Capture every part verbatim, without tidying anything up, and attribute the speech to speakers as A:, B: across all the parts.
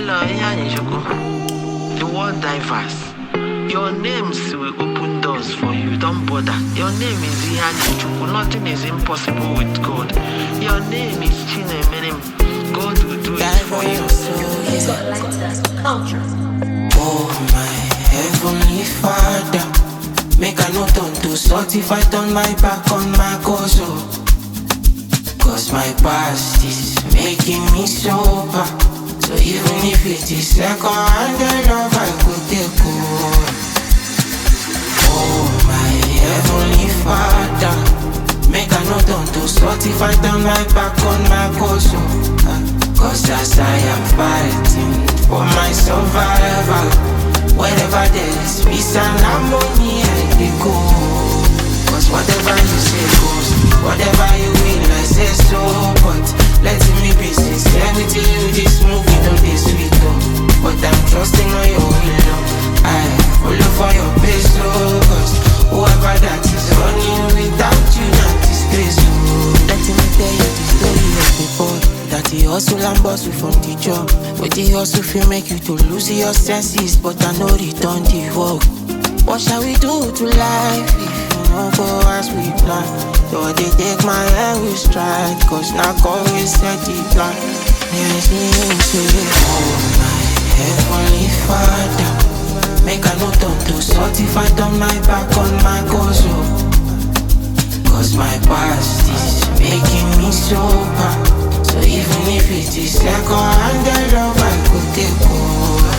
A: The world diverse. Your names will open doors for you. Don't bother. Your name is Ihanichuku. Nothing is impossible with God. Your name is Chinemenem. God will do it for you.
B: Oh my heavenly Father, make a note on to sort if I turn my back on my cause. Cause my past is making me sober. So even if it is second hand love, I could take over. Oh my heavenly Father, make a note on to sort if I turn my back on my cause. Cause as I am fighting for my survival, wherever there is peace and harmony, I dey go. Cause whatever you say goes, whatever you will, I say so. But let me be sincere with you, this movie no dey sweet oh. But I'm trusting on your will oh. I follow for your pace oh. Cause whoever that is running without you, not disgrace oh. Let me tell you the story of the boy that he hustle and bustle from the job. But the hustle feel make you to lose your senses, but I know return the work. What shall we do to life if you don't go as we plan? So they take my hand with stride, cause now God will set the plan. Yes, he say, oh my heavenly Father, make a note on to sort if I turn my back on my cause oh. Cause my past is making me sober. So even if it is second hand love, I could take over.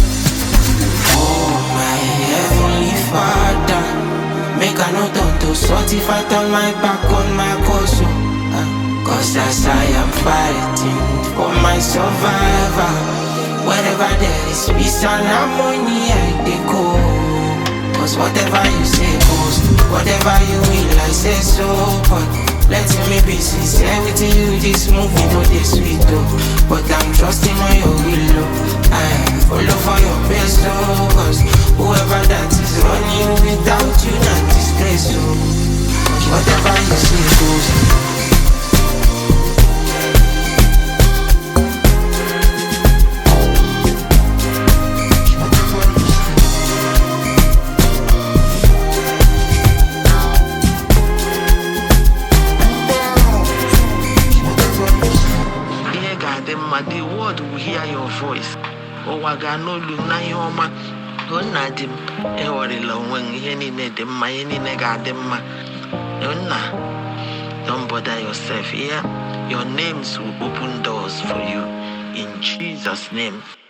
B: Oh my heavenly Father, make a note on to sort if I turn my back on my cause uh, Cause as I am fighting for my survival, wherever there is peace and harmony, I dey go. Cause whatever you say goes, whatever you will, I say so. But let me be sincere with you, this movie no dey sweet oh. But I'm trusting on your will oh. I follow for your best oh. Cause whoever that is running without you, not disgrace oh. Cause whatever you say goes.
A: The world will hear your voice. Oh, Wagano Lunayoma, Onadim, Eorilla, when any nedim, my any negadema. Don't bother yourself here. Your names will open doors for you in Jesus' name.